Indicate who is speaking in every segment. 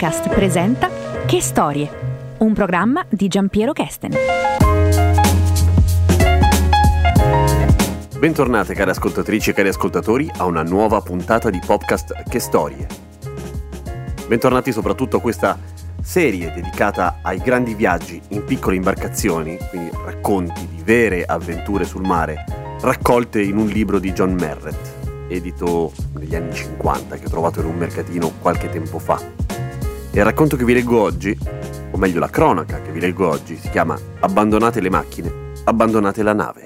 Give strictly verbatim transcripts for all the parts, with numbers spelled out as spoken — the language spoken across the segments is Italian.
Speaker 1: Podcast presenta Che Storie, un programma di Giampiero Kesten.
Speaker 2: Bentornate cari ascoltatrici e cari ascoltatori a una nuova puntata di podcast Che Storie. Bentornati soprattutto a questa serie dedicata ai grandi viaggi in piccole imbarcazioni, quindi racconti di vere avventure sul mare, raccolte in un libro di John Marrett, edito negli anni cinquanta, che ho trovato in un mercatino qualche tempo fa. E il racconto che vi leggo oggi, o meglio la cronaca che vi leggo oggi, si chiama Abbandonate le macchine, abbandonate la nave.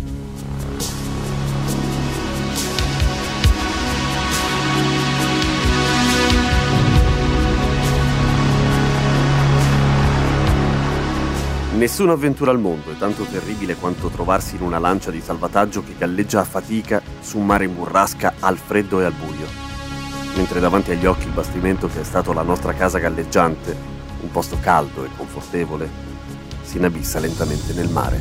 Speaker 2: Nessuna avventura al mondo è tanto terribile quanto trovarsi in una lancia di salvataggio che galleggia a fatica su un mare in burrasca al freddo e al buio, mentre davanti agli occhi il bastimento che è stato la nostra casa galleggiante, un posto caldo e confortevole, si inabissa lentamente nel mare.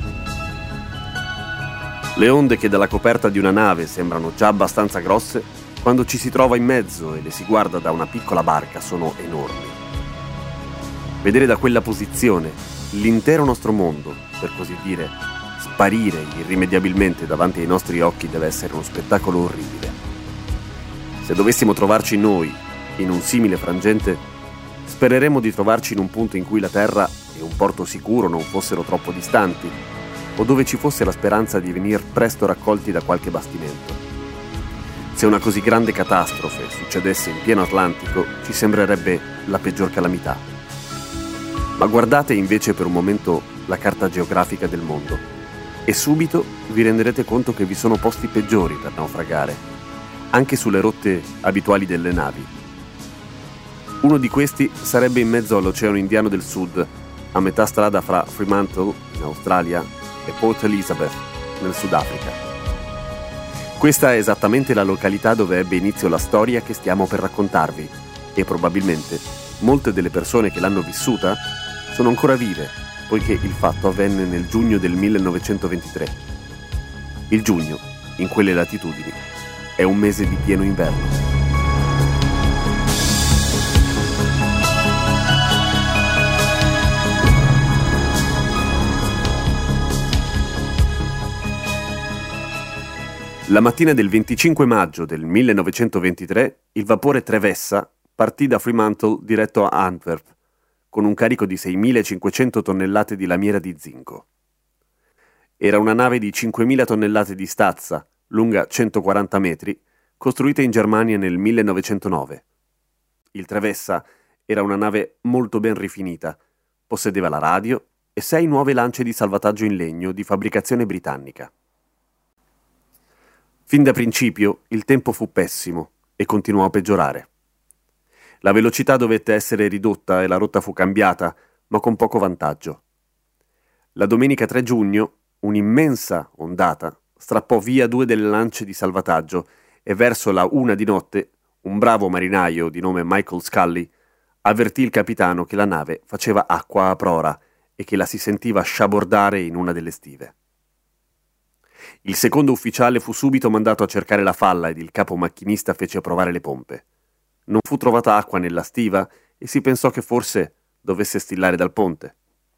Speaker 2: Le onde che dalla coperta di una nave sembrano già abbastanza grosse, quando ci si trova in mezzo e le si guarda da una piccola barca, sono enormi. Vedere da quella posizione l'intero nostro mondo, per così dire, sparire irrimediabilmente davanti ai nostri occhi deve essere uno spettacolo orribile. Se dovessimo trovarci noi in un simile frangente, spereremmo di trovarci in un punto in cui la terra e un porto sicuro non fossero troppo distanti, o dove ci fosse la speranza di venir presto raccolti da qualche bastimento. Se una così grande catastrofe succedesse in pieno Atlantico, ci sembrerebbe la peggior calamità. Ma guardate invece per un momento la carta geografica del mondo e subito vi renderete conto che vi sono posti peggiori per naufragare, anche sulle rotte abituali delle navi. Uno di questi sarebbe in mezzo all'Oceano Indiano del Sud, a metà strada fra Fremantle, in Australia, e Port Elizabeth, nel Sudafrica. Questa è esattamente la località dove ebbe inizio la storia che stiamo per raccontarvi e probabilmente molte delle persone che l'hanno vissuta sono ancora vive, poiché il fatto avvenne nel giugno del millenovecentoventitré. Il giugno, in quelle latitudini, è un mese di pieno inverno. La mattina del venticinque maggio del millenovecentoventitré, il vapore Trevessa partì da Fremantle diretto a Antwerp, con un carico di seimilacinquecento tonnellate di lamiera di zinco. Era una nave di cinquemila tonnellate di stazza, lunga centoquaranta metri, costruita in Germania nel millenovecentonove. Il Trevessa era una nave molto ben rifinita, possedeva la radio e sei nuove lance di salvataggio in legno di fabbricazione britannica. Fin da principio il tempo fu pessimo e continuò a peggiorare. La velocità dovette essere ridotta e la rotta fu cambiata, ma con poco vantaggio. La domenica tre giugno, un'immensa ondata strappò via due delle lance di salvataggio e verso la una di notte un bravo marinaio di nome Michael Scully avvertì il capitano che la nave faceva acqua a prora e che la si sentiva sciabordare in una delle stive. Il secondo ufficiale fu subito mandato a cercare la falla ed il capo macchinista fece provare le pompe. Non fu trovata acqua nella stiva e si pensò che forse dovesse stillare dal ponte.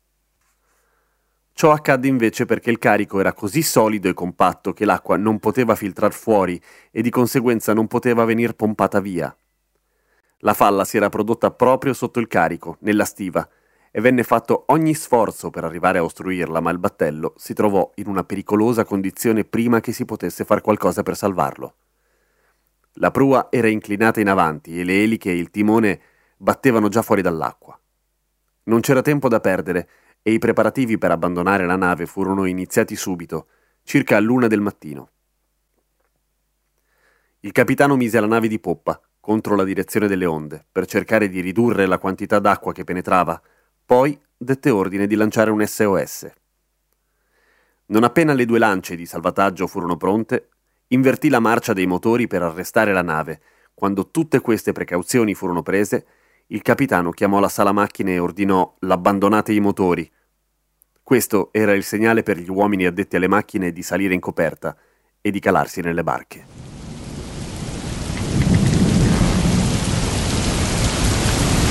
Speaker 2: Ciò accadde invece perché il carico era così solido e compatto che l'acqua non poteva filtrar fuori e di conseguenza non poteva venir pompata via. La falla si era prodotta proprio sotto il carico, nella stiva, e venne fatto ogni sforzo per arrivare a ostruirla, ma il battello si trovò in una pericolosa condizione prima che si potesse far qualcosa per salvarlo. La prua era inclinata in avanti e le eliche e il timone battevano già fuori dall'acqua. Non c'era tempo da perdere e i preparativi per abbandonare la nave furono iniziati subito, circa all'una del mattino. Il capitano mise la nave di poppa contro la direzione delle onde per cercare di ridurre la quantità d'acqua che penetrava, poi dette ordine di lanciare un S O S. Non appena le due lance di salvataggio furono pronte, invertì la marcia dei motori per arrestare la nave. Quando tutte queste precauzioni furono prese, il capitano chiamò la sala macchine e ordinò l'abbandonate i motori. Questo era il segnale per gli uomini addetti alle macchine di salire in coperta e di calarsi nelle barche.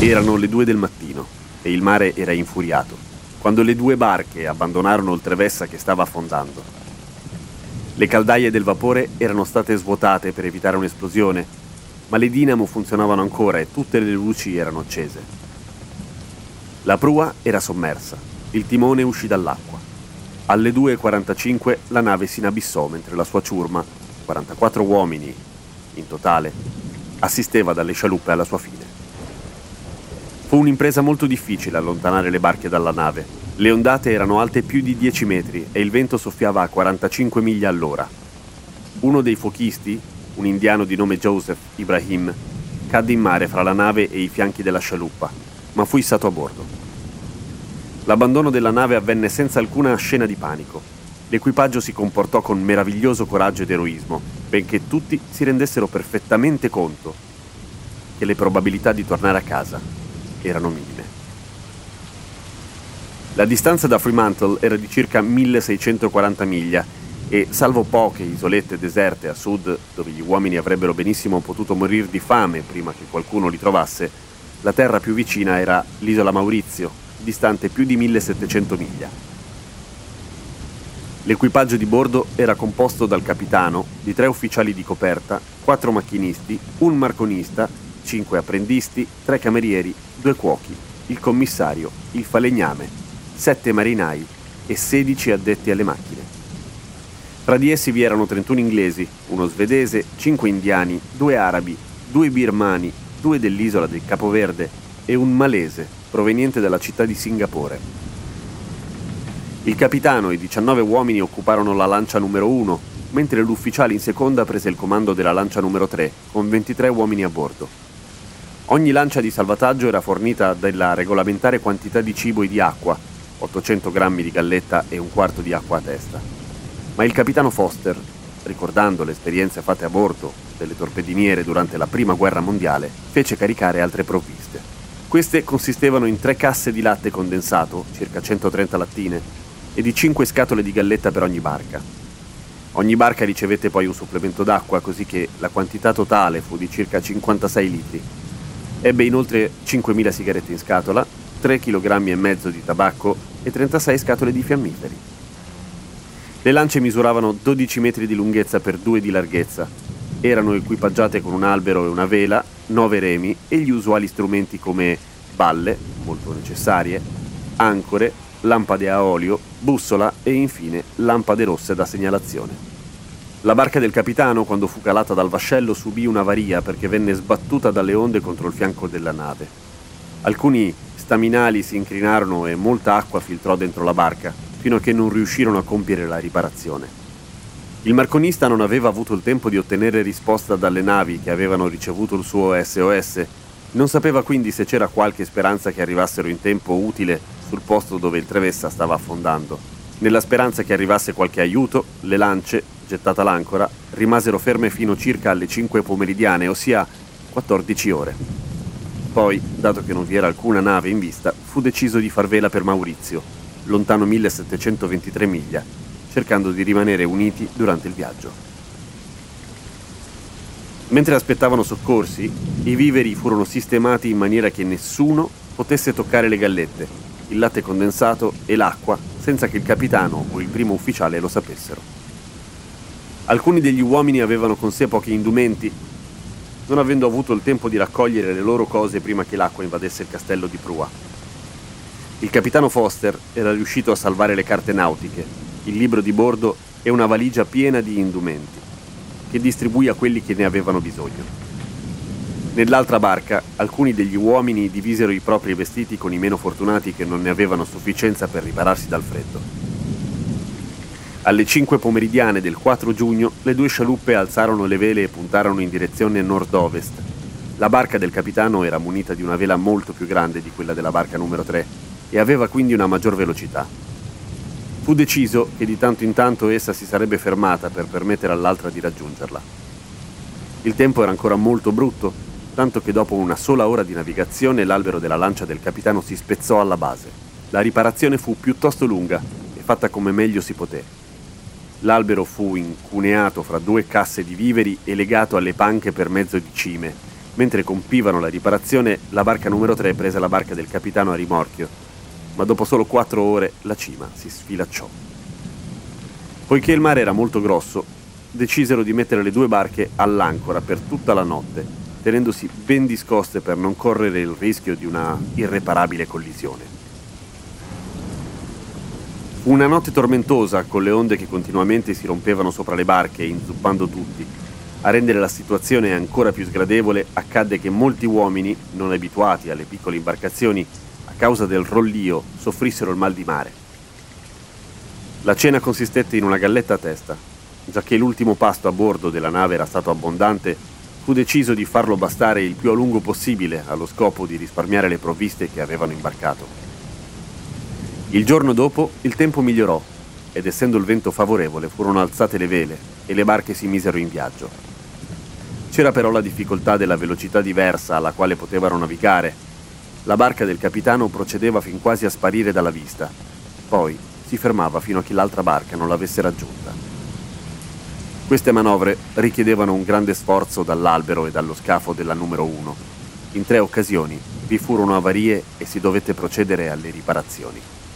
Speaker 2: Erano le due del mattino e il mare era infuriato, quando le due barche abbandonarono il Trevessa che stava affondando. Le caldaie del vapore erano state svuotate per evitare un'esplosione, ma le dinamo funzionavano ancora e tutte le luci erano accese. La prua era sommersa, il timone uscì dall'acqua. Alle due e quarantacinque la nave si inabissò mentre la sua ciurma, quarantaquattro uomini in totale, assisteva dalle scialuppe alla sua fine. Fu un'impresa molto difficile allontanare le barche dalla nave. Le ondate erano alte più di dieci metri e il vento soffiava a quarantacinque miglia all'ora. Uno dei fuochisti, un indiano di nome Joseph Ibrahim, cadde in mare fra la nave e i fianchi della scialuppa, ma fu issato a bordo. L'abbandono della nave avvenne senza alcuna scena di panico. L'equipaggio si comportò con meraviglioso coraggio ed eroismo, benché tutti si rendessero perfettamente conto che le probabilità di tornare a casa erano minime. La distanza da Fremantle era di circa milleseicentoquaranta miglia e, salvo poche isolette deserte a sud dove gli uomini avrebbero benissimo potuto morire di fame prima che qualcuno li trovasse, la terra più vicina era l'isola Maurizio, distante più di millesettecento miglia. L'equipaggio di bordo era composto dal capitano, di tre ufficiali di coperta, quattro macchinisti, un marconista, cinque apprendisti, tre camerieri, due cuochi, il commissario, il falegname, sette marinai e sedici addetti alle macchine. Fra di essi vi erano trentuno inglesi, uno svedese, cinque indiani, due arabi, due birmani, due dell'isola del Capoverde e un malese proveniente dalla città di Singapore. Il capitano e diciannove uomini occuparono la lancia numero uno, mentre l'ufficiale in seconda prese il comando della lancia numero tre, con ventitré uomini a bordo. Ogni lancia di salvataggio era fornita della regolamentare quantità di cibo e di acqua, ottocento grammi di galletta e un quarto di acqua a testa. Ma il capitano Foster, ricordando le esperienze fatte a bordo delle torpediniere durante la prima guerra mondiale, fece caricare altre provviste. Queste consistevano in tre casse di latte condensato, circa centotrenta lattine, e di cinque scatole di galletta per ogni barca. Ogni barca ricevette poi un supplemento d'acqua, così che la quantità totale fu di circa cinquantasei litri. Ebbe inoltre cinquemila sigarette in scatola, tre chilogrammi e mezzo di tabacco e trentasei scatole di fiammiferi. Le lance misuravano dodici metri di lunghezza per due di larghezza. Erano equipaggiate con un albero e una vela, nove remi e gli usuali strumenti come balle, molto necessarie, ancore, lampade a olio, bussola e infine lampade rosse da segnalazione. La barca del capitano, quando fu calata dal vascello, subì un'avaria perché venne sbattuta dalle onde contro il fianco della nave. Alcuni staminali si incrinarono e molta acqua filtrò dentro la barca, fino a che non riuscirono a compiere la riparazione. Il marconista non aveva avuto il tempo di ottenere risposta dalle navi che avevano ricevuto il suo S O S, non sapeva quindi se c'era qualche speranza che arrivassero in tempo utile sul posto dove il Trevessa stava affondando. Nella speranza che arrivasse qualche aiuto, le lance, gettata l'ancora, rimasero ferme fino circa alle cinque pomeridiane, ossia quattordici ore. Poi, dato che non vi era alcuna nave in vista, fu deciso di far vela per Maurizio, lontano millesettecentoventitré miglia, cercando di rimanere uniti durante il viaggio. Mentre aspettavano soccorsi, i viveri furono sistemati in maniera che nessuno potesse toccare le gallette, il latte condensato e l'acqua senza che il capitano o il primo ufficiale lo sapessero. Alcuni degli uomini avevano con sé pochi indumenti, non avendo avuto il tempo di raccogliere le loro cose prima che l'acqua invadesse il castello di prua. Il capitano Foster era riuscito a salvare le carte nautiche, il libro di bordo e una valigia piena di indumenti, che distribuì a quelli che ne avevano bisogno. Nell'altra barca, alcuni degli uomini divisero i propri vestiti con i meno fortunati che non ne avevano sufficienza per ripararsi dal freddo. Alle cinque pomeridiane del quattro giugno, le due scialuppe alzarono le vele e puntarono in direzione nord-ovest. La barca del capitano era munita di una vela molto più grande di quella della barca numero tre e aveva quindi una maggior velocità. Fu deciso che di tanto in tanto essa si sarebbe fermata per permettere all'altra di raggiungerla. Il tempo era ancora molto brutto, tanto che dopo una sola ora di navigazione l'albero della lancia del capitano si spezzò alla base. La riparazione fu piuttosto lunga e fatta come meglio si poté. L'albero fu incuneato fra due casse di viveri e legato alle panche per mezzo di cime, Mentre compivano la riparazione, la barca numero tre prese la barca del capitano a rimorchio, ma dopo solo quattro ore la cima si sfilacciò. Poiché il mare era molto grosso, decisero di mettere le due barche all'ancora per tutta la notte, tenendosi ben discoste per non correre il rischio di una irreparabile collisione. Fu una notte tormentosa, con le onde che continuamente si rompevano sopra le barche, inzuppando tutti. A rendere la situazione ancora più sgradevole, accadde che molti uomini, non abituati alle piccole imbarcazioni, a causa del rollio, soffrissero il mal di mare. La cena consistette in una galletta a testa. Giacché l'ultimo pasto a bordo della nave era stato abbondante, fu deciso di farlo bastare il più a lungo possibile allo scopo di risparmiare le provviste che avevano imbarcato. Il giorno dopo il tempo migliorò ed essendo il vento favorevole furono alzate le vele e le barche si misero in viaggio. C'era però la difficoltà della velocità diversa alla quale potevano navigare. La barca del capitano procedeva fin quasi a sparire dalla vista, poi si fermava fino a che l'altra barca non l'avesse raggiunta. Queste manovre richiedevano un grande sforzo dall'albero e dallo scafo della numero uno. In tre occasioni vi furono avarie e si dovette procedere alle riparazioni.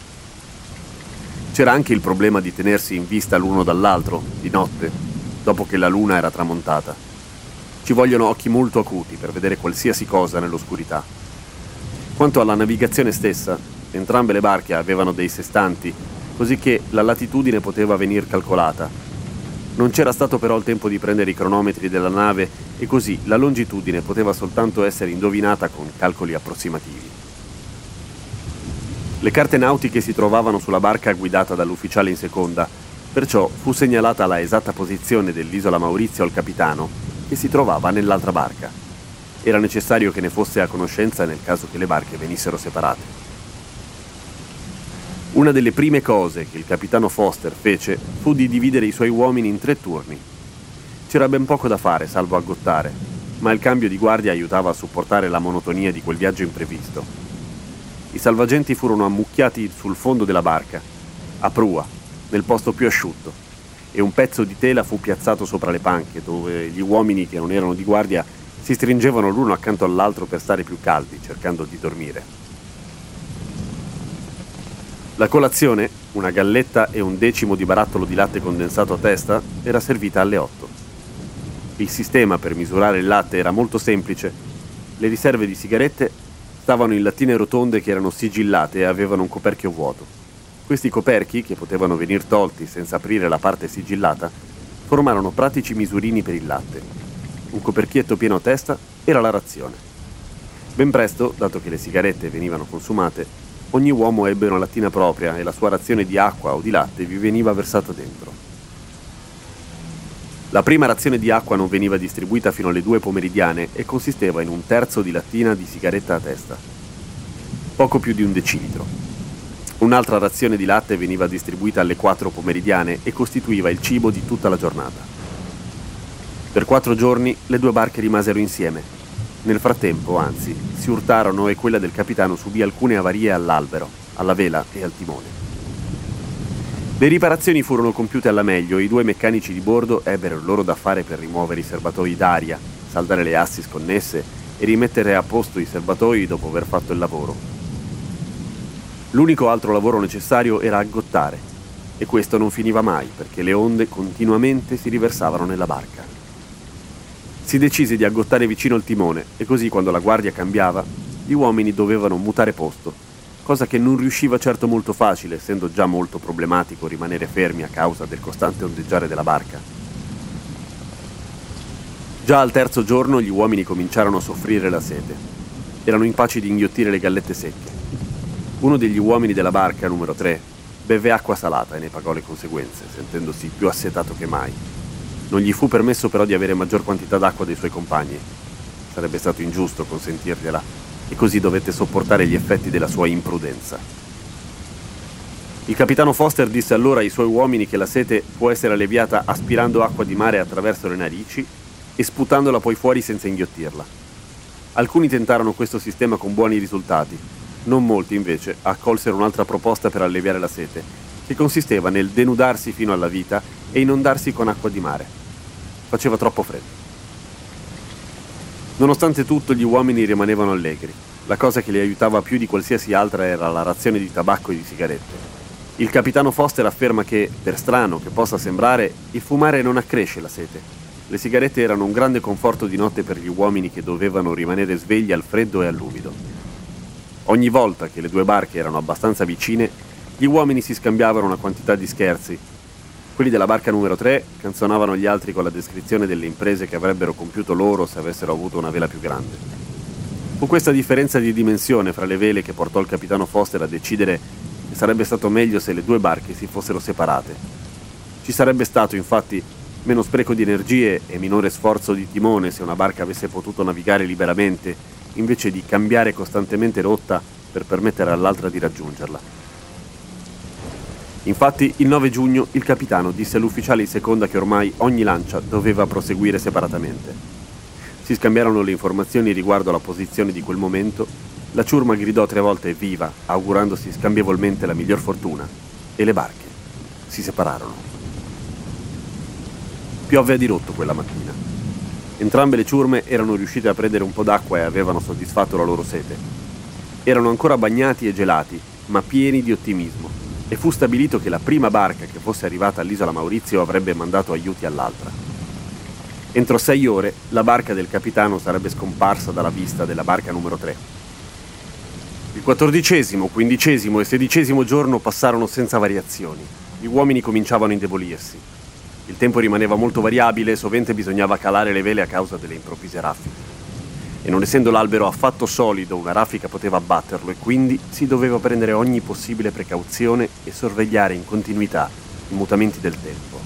Speaker 2: C'era anche il problema di tenersi in vista l'uno dall'altro, di notte, dopo che la luna era tramontata. Ci vogliono occhi molto acuti per vedere qualsiasi cosa nell'oscurità. Quanto alla navigazione stessa, entrambe le barche avevano dei sestanti, così che la latitudine poteva venir calcolata. Non c'era stato però il tempo di prendere i cronometri della nave e così la longitudine poteva soltanto essere indovinata con calcoli approssimativi. Le carte nautiche si trovavano sulla barca guidata dall'ufficiale in seconda, perciò fu segnalata la esatta posizione dell'isola Maurizio al capitano, che si trovava nell'altra barca. Era necessario che ne fosse a conoscenza nel caso che le barche venissero separate. Una delle prime cose che il capitano Foster fece fu di dividere i suoi uomini in tre turni. C'era ben poco da fare, salvo aggottare, ma il cambio di guardia aiutava a supportare la monotonia di quel viaggio imprevisto. I salvagenti furono ammucchiati sul fondo della barca, a prua, nel posto più asciutto, e un pezzo di tela fu piazzato sopra le panche, dove gli uomini che non erano di guardia si stringevano l'uno accanto all'altro per stare più caldi, cercando di dormire. La colazione, una galletta e un decimo di barattolo di latte condensato a testa, era servita alle otto. Il sistema per misurare il latte era molto semplice. Le riserve di sigarette stavano in lattine rotonde che erano sigillate e avevano un coperchio vuoto. Questi coperchi, che potevano venir tolti senza aprire la parte sigillata, formarono pratici misurini per il latte. Un coperchietto pieno a testa era la razione. Ben presto, dato che le sigarette venivano consumate, ogni uomo ebbe una lattina propria e la sua razione di acqua o di latte vi veniva versata dentro. La prima razione di acqua non veniva distribuita fino alle due pomeridiane e consisteva in un terzo di lattina di sigaretta a testa, poco più di un decilitro. Un'altra razione di latte veniva distribuita alle quattro pomeridiane e costituiva il cibo di tutta la giornata. Per quattro giorni le due barche rimasero insieme. Nel frattempo, anzi, si urtarono e quella del capitano subì alcune avarie all'albero, alla vela e al timone. Le riparazioni furono compiute alla meglio e i due meccanici di bordo ebbero il loro da fare per rimuovere i serbatoi d'aria, saldare le assi sconnesse e rimettere a posto i serbatoi dopo aver fatto il lavoro. L'unico altro lavoro necessario era aggottare, e questo non finiva mai perché le onde continuamente si riversavano nella barca. Si decise di aggottare vicino al timone e così quando la guardia cambiava, gli uomini dovevano mutare posto, cosa che non riusciva certo molto facile, essendo già molto problematico rimanere fermi a causa del costante ondeggiare della barca. Già al terzo giorno gli uomini cominciarono a soffrire la sete. Erano incapaci di inghiottire le gallette secche. Uno degli uomini della barca, numero tre, beve acqua salata e ne pagò le conseguenze, sentendosi più assetato che mai. Non gli fu permesso però di avere maggior quantità d'acqua dei suoi compagni. Sarebbe stato ingiusto consentirgliela, e così dovette sopportare gli effetti della sua imprudenza. Il capitano Foster disse allora ai suoi uomini che la sete può essere alleviata aspirando acqua di mare attraverso le narici e sputandola poi fuori senza inghiottirla. Alcuni tentarono questo sistema con buoni risultati, non molti invece accolsero un'altra proposta per alleviare la sete, che consisteva nel denudarsi fino alla vita e inondarsi con acqua di mare. Faceva troppo freddo. Nonostante tutto, gli uomini rimanevano allegri. La cosa che li aiutava più di qualsiasi altra era la razione di tabacco e di sigarette. Il capitano Foster afferma che, per strano che possa sembrare, il fumare non accresce la sete. Le sigarette erano un grande conforto di notte per gli uomini che dovevano rimanere svegli al freddo e all'umido. Ogni volta che le due barche erano abbastanza vicine, gli uomini si scambiavano una quantità di scherzi. Quelli della barca numero tre canzonavano gli altri con la descrizione delle imprese che avrebbero compiuto loro se avessero avuto una vela più grande. Fu questa differenza di dimensione fra le vele che portò il capitano Foster a decidere che sarebbe stato meglio se le due barche si fossero separate. Ci sarebbe stato, infatti, meno spreco di energie e minore sforzo di timone se una barca avesse potuto navigare liberamente, invece di cambiare costantemente rotta per permettere all'altra di raggiungerla. Infatti, il nove giugno il capitano disse all'ufficiale di seconda che ormai ogni lancia doveva proseguire separatamente. Si scambiarono le informazioni riguardo alla posizione di quel momento. La ciurma gridò tre volte viva, augurandosi scambievolmente la miglior fortuna, e le barche si separarono. Piovve a dirotto quella mattina. Entrambe le ciurme erano riuscite a prendere un po' d'acqua e avevano soddisfatto la loro sete. Erano ancora bagnati e gelati, ma pieni di ottimismo, e fu stabilito che la prima barca che fosse arrivata all'isola Maurizio avrebbe mandato aiuti all'altra. Entro sei ore la barca del capitano sarebbe scomparsa dalla vista della barca numero tre. Il quattordicesimo, quindicesimo e sedicesimo giorno passarono senza variazioni. Gli uomini cominciavano a indebolirsi. Il tempo rimaneva molto variabile e sovente bisognava calare le vele a causa delle improvvise raffiche. E non essendo l'albero affatto solido, una raffica poteva abbatterlo e quindi si doveva prendere ogni possibile precauzione e sorvegliare in continuità i mutamenti del tempo.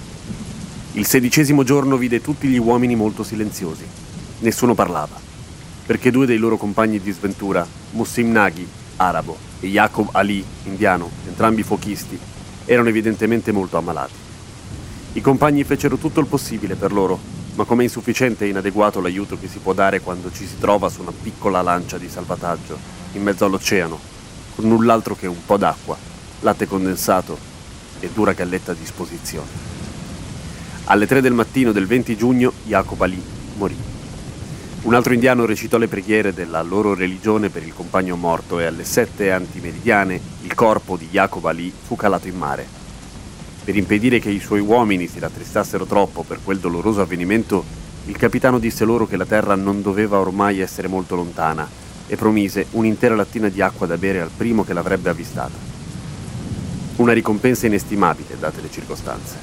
Speaker 2: Il sedicesimo giorno vide tutti gli uomini molto silenziosi. Nessuno parlava, perché due dei loro compagni di sventura, Musim Naghi, arabo, e Jacob Ali, indiano, entrambi fuochisti, erano evidentemente molto ammalati. I compagni fecero tutto il possibile per loro, ma com'è insufficiente e inadeguato l'aiuto che si può dare quando ci si trova su una piccola lancia di salvataggio, in mezzo all'oceano, con null'altro che un po' d'acqua, latte condensato e dura galletta a disposizione. Alle tre del mattino del venti giugno, Jacob Ali morì. Un altro indiano recitò le preghiere della loro religione per il compagno morto e alle sette antimeridiane il corpo di Jacob Ali fu calato in mare. Per impedire che i suoi uomini si rattristassero troppo per quel doloroso avvenimento, il capitano disse loro che la terra non doveva ormai essere molto lontana e promise un'intera lattina di acqua da bere al primo che l'avrebbe avvistata. Una ricompensa inestimabile, date le circostanze.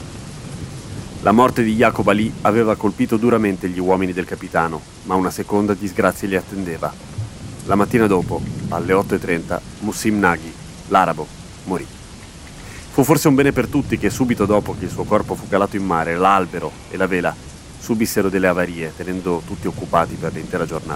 Speaker 2: La morte di Jacob Ali aveva colpito duramente gli uomini del capitano, ma una seconda disgrazia li attendeva. La mattina dopo, alle otto e trenta, Musim Naghi, l'arabo, morì. Fu forse un bene per tutti che subito dopo che il suo corpo fu calato in mare, l'albero e la vela subissero delle avarie, tenendo tutti occupati per l'intera giornata.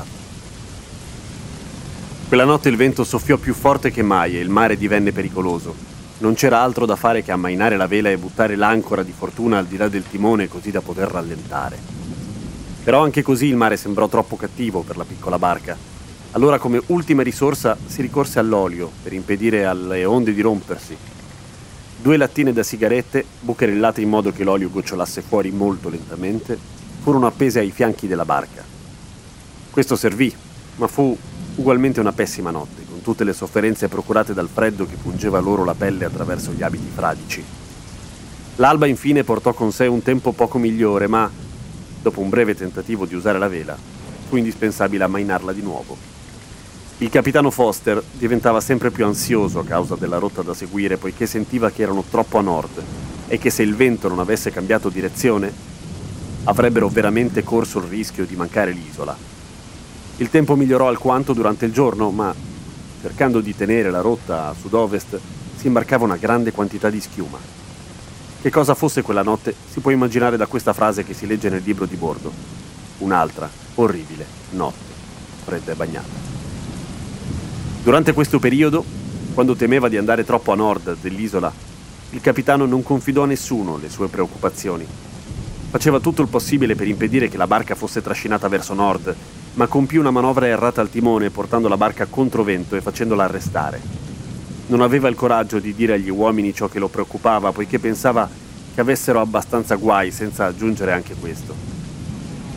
Speaker 2: Quella notte il vento soffiò più forte che mai e il mare divenne pericoloso. Non c'era altro da fare che ammainare la vela e buttare l'ancora di fortuna al di là del timone così da poter rallentare. Però anche così il mare sembrò troppo cattivo per la piccola barca. Allora, come ultima risorsa, si ricorse all'olio per impedire alle onde di rompersi. Due lattine da sigarette, bucherellate in modo che l'olio gocciolasse fuori molto lentamente, furono appese ai fianchi della barca. Questo servì, ma fu ugualmente una pessima notte, con tutte le sofferenze procurate dal freddo che pungeva loro la pelle attraverso gli abiti fradici. L'alba infine portò con sé un tempo poco migliore, ma, dopo un breve tentativo di usare la vela, fu indispensabile ammainarla di nuovo. Il capitano Foster diventava sempre più ansioso a causa della rotta da seguire, poiché sentiva che erano troppo a nord e che se il vento non avesse cambiato direzione, avrebbero veramente corso il rischio di mancare l'isola. Il tempo migliorò alquanto durante il giorno, ma, cercando di tenere la rotta a sud-ovest, si imbarcava una grande quantità di schiuma. Che cosa fosse quella notte si può immaginare da questa frase che si legge nel libro di bordo. Un'altra, orribile, notte, fredda e bagnata. Durante questo periodo, quando temeva di andare troppo a nord dell'isola, il capitano non confidò a nessuno le sue preoccupazioni. Faceva tutto il possibile per impedire che la barca fosse trascinata verso nord, ma compì una manovra errata al timone portando la barca contro vento e facendola arrestare. Non aveva il coraggio di dire agli uomini ciò che lo preoccupava, poiché pensava che avessero abbastanza guai senza aggiungere anche questo.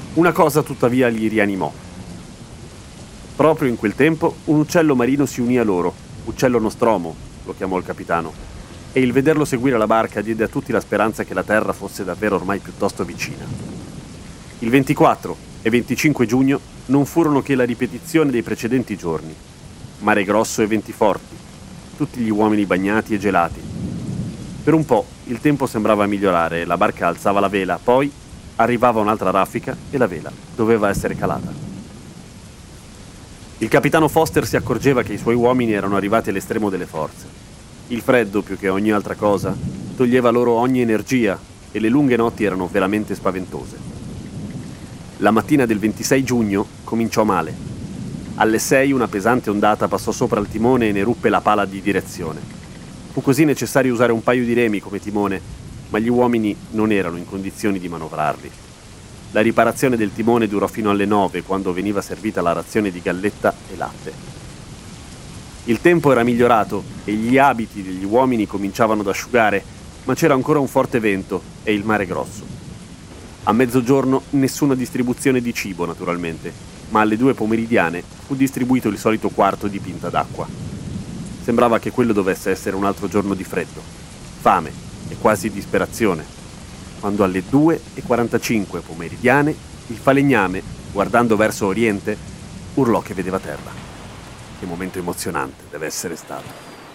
Speaker 2: Una cosa tuttavia li rianimò. Proprio in quel tempo un uccello marino si unì a loro, uccello Nostromo, lo chiamò il capitano, e il vederlo seguire la barca diede a tutti la speranza che la terra fosse davvero ormai piuttosto vicina. Il ventiquattro e venticinque giugno non furono che la ripetizione dei precedenti giorni. Mare grosso e venti forti, tutti gli uomini bagnati e gelati. Per un po' il tempo sembrava migliorare e la barca alzava la vela, poi arrivava un'altra raffica e la vela doveva essere calata. Il capitano Foster si accorgeva che i suoi uomini erano arrivati all'estremo delle forze. Il freddo, più che ogni altra cosa, toglieva loro ogni energia e le lunghe notti erano veramente spaventose. La mattina del ventisei giugno cominciò male. Alle sei una pesante ondata passò sopra il timone e ne ruppe la pala di direzione. Fu così necessario usare un paio di remi come timone, ma gli uomini non erano in condizioni di manovrarli. La riparazione del timone durò fino alle nove, quando veniva servita la razione di galletta e latte. Il tempo era migliorato e gli abiti degli uomini cominciavano ad asciugare, ma c'era ancora un forte vento e il mare grosso. A mezzogiorno nessuna distribuzione di cibo, naturalmente, ma alle due pomeridiane fu distribuito il solito quarto di pinta d'acqua. Sembrava che quello dovesse essere un altro giorno di freddo, fame e quasi disperazione, quando alle due e quarantacinque pomeridiane il falegname, guardando verso oriente, urlò che vedeva terra. Che momento emozionante deve essere stato.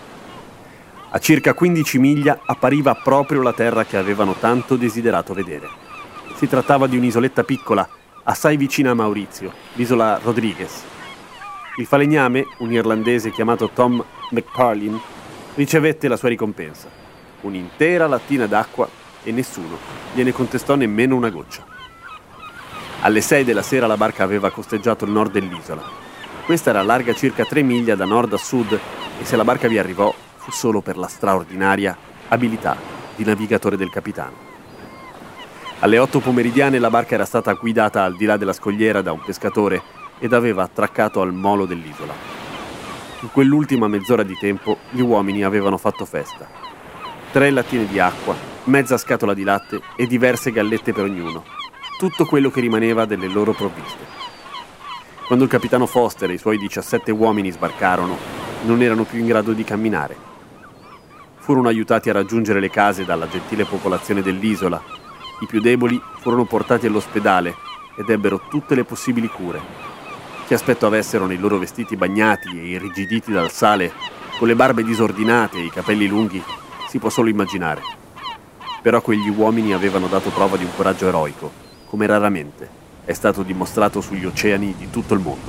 Speaker 2: A circa quindici miglia appariva proprio la terra che avevano tanto desiderato vedere. Si trattava di un'isoletta piccola, assai vicina a Maurizio, l'isola Rodriguez. Il falegname, un irlandese chiamato Tom McParlin, ricevette la sua ricompensa, un'intera lattina d'acqua, e nessuno gliene contestò nemmeno una goccia. Alle sei della sera la barca aveva costeggiato il nord dell'isola. Questa era larga circa tre miglia da nord a sud e se la barca vi arrivò fu solo per la straordinaria abilità di navigatore del capitano. Alle otto pomeridiane la barca era stata guidata al di là della scogliera da un pescatore ed aveva attraccato al molo dell'isola. In quell'ultima mezz'ora di tempo gli uomini avevano fatto festa. Tre lattine di acqua, mezza scatola di latte e diverse gallette per ognuno. Tutto quello che rimaneva delle loro provviste. Quando il capitano Foster e i suoi diciassette uomini sbarcarono, non erano più in grado di camminare. Furono aiutati a raggiungere le case dalla gentile popolazione dell'isola. I più deboli furono portati all'ospedale ed ebbero tutte le possibili cure. Che aspetto avessero nei loro vestiti bagnati e irrigiditi dal sale, con le barbe disordinate e i capelli lunghi, si può solo immaginare. Però quegli uomini avevano dato prova di un coraggio eroico, come raramente è stato dimostrato sugli oceani di tutto il mondo.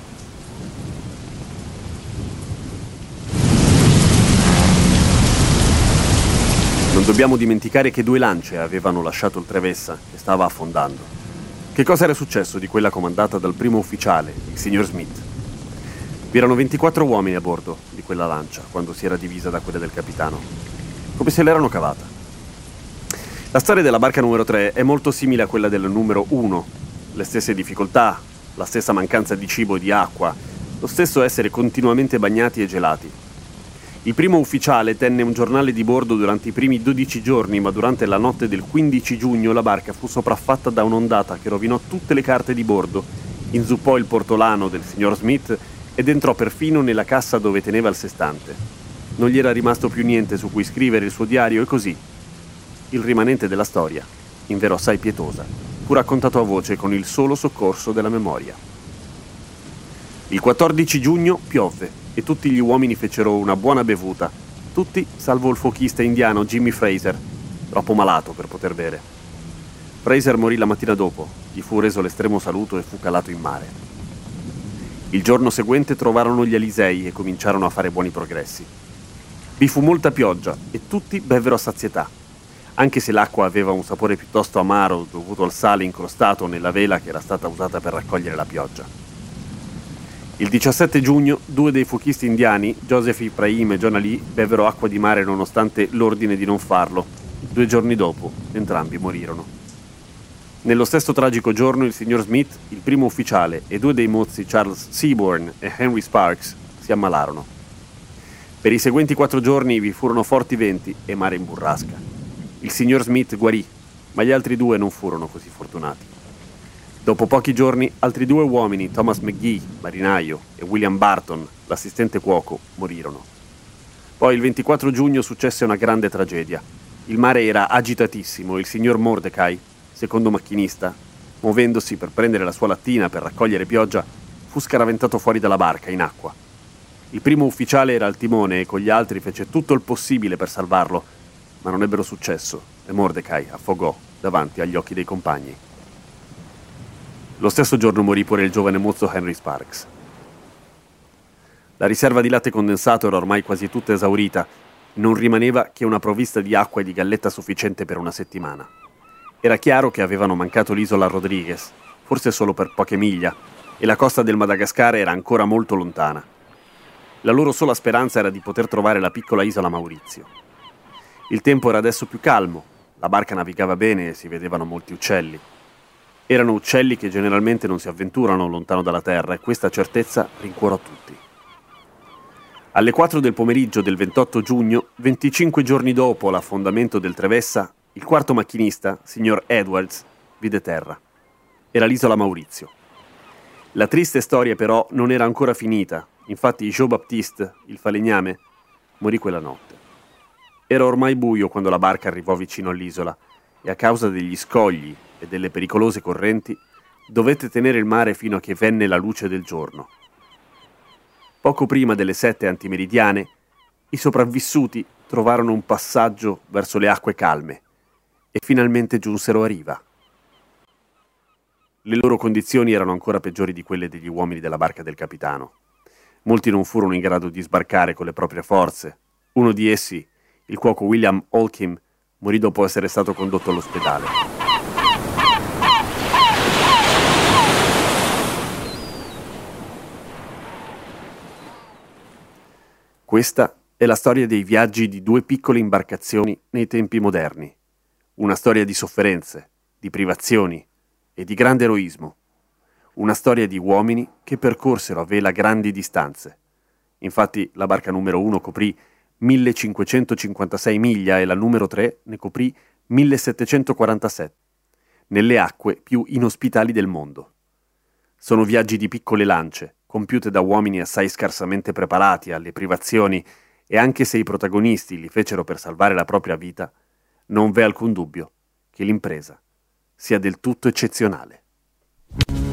Speaker 2: Non dobbiamo dimenticare che due lance avevano lasciato il Trevessa, che stava affondando. Che cosa era successo di quella comandata dal primo ufficiale, il signor Smith? Vi erano ventiquattro uomini a bordo di quella lancia, quando si era divisa da quella del capitano. Come se l'erano cavata. La storia della barca numero tre è molto simile a quella del numero uno. Le stesse difficoltà, la stessa mancanza di cibo e di acqua, lo stesso essere continuamente bagnati e gelati. Il primo ufficiale tenne un giornale di bordo durante i primi dodici giorni, ma durante la notte del quindici giugno la barca fu sopraffatta da un'ondata che rovinò tutte le carte di bordo, inzuppò il portolano del signor Smith ed entrò perfino nella cassa dove teneva il sestante. Non gli era rimasto più niente su cui scrivere il suo diario e così il rimanente della storia, invero assai pietosa, fu raccontato a voce con il solo soccorso della memoria. Il quattordici giugno piovve e tutti gli uomini fecero una buona bevuta, tutti salvo il fuochista indiano Jimmy Fraser, troppo malato per poter bere. Fraser morì la mattina dopo, gli fu reso l'estremo saluto e fu calato in mare. Il giorno seguente trovarono gli Alisei e cominciarono a fare buoni progressi. Vi fu molta pioggia e tutti bevvero a sazietà, anche se l'acqua aveva un sapore piuttosto amaro dovuto al sale incrostato nella vela che era stata usata per raccogliere la pioggia. Il diciassette giugno due dei fuochisti indiani, Joseph Ibrahim e John Ali, bevvero acqua di mare nonostante l'ordine di non farlo. Due giorni dopo entrambi morirono. Nello stesso tragico giorno il signor Smith, il primo ufficiale, e due dei mozzi Charles Seaborn e Henry Sparks si ammalarono. Per i seguenti quattro giorni vi furono forti venti e mare in burrasca. Il signor Smith guarì, ma gli altri due non furono così fortunati. Dopo pochi giorni, altri due uomini, Thomas McGee, marinaio, e William Barton, l'assistente cuoco, morirono. Poi il ventiquattro giugno successe una grande tragedia. Il mare era agitatissimo e il signor Mordecai, secondo macchinista, muovendosi per prendere la sua lattina per raccogliere pioggia, fu scaraventato fuori dalla barca in acqua. Il primo ufficiale era al timone e con gli altri fece tutto il possibile per salvarlo, ma non ebbero successo e Mordecai affogò davanti agli occhi dei compagni. Lo stesso giorno morì pure il giovane mozzo Henry Sparks. La riserva di latte condensato era ormai quasi tutta esaurita, non rimaneva che una provvista di acqua e di galletta sufficiente per una settimana. Era chiaro che avevano mancato l'isola Rodriguez, forse solo per poche miglia, e la costa del Madagascar era ancora molto lontana. La loro sola speranza era di poter trovare la piccola isola Maurizio. Il tempo era adesso più calmo, la barca navigava bene e si vedevano molti uccelli. Erano uccelli che generalmente non si avventurano lontano dalla terra e questa certezza rincuorò tutti. Alle quattro del pomeriggio del ventotto giugno, venticinque giorni dopo l'affondamento del Trevessa, il quarto macchinista, signor Edwards, vide terra. Era l'isola Maurizio. La triste storia però non era ancora finita, infatti Jean-Baptiste, il falegname, morì quella notte. Era ormai buio quando la barca arrivò vicino all'isola e a causa degli scogli e delle pericolose correnti dovette tenere il mare fino a che venne la luce del giorno. Poco prima delle sette antimeridiane, i sopravvissuti trovarono un passaggio verso le acque calme e finalmente giunsero a riva. Le loro condizioni erano ancora peggiori di quelle degli uomini della barca del capitano. Molti non furono in grado di sbarcare con le proprie forze. Uno di essi, il cuoco William Holcim, morì dopo essere stato condotto all'ospedale. Questa è la storia dei viaggi di due piccole imbarcazioni nei tempi moderni. Una storia di sofferenze, di privazioni e di grande eroismo. Una storia di uomini che percorsero a vela grandi distanze. Infatti la barca numero uno coprì millecinquecentocinquantasei miglia e la numero tre ne coprì millesettecentoquarantasette, nelle acque più inospitali del mondo. Sono viaggi di piccole lance, compiute da uomini assai scarsamente preparati alle privazioni, e anche se i protagonisti li fecero per salvare la propria vita, non v'è alcun dubbio che l'impresa sia del tutto eccezionale.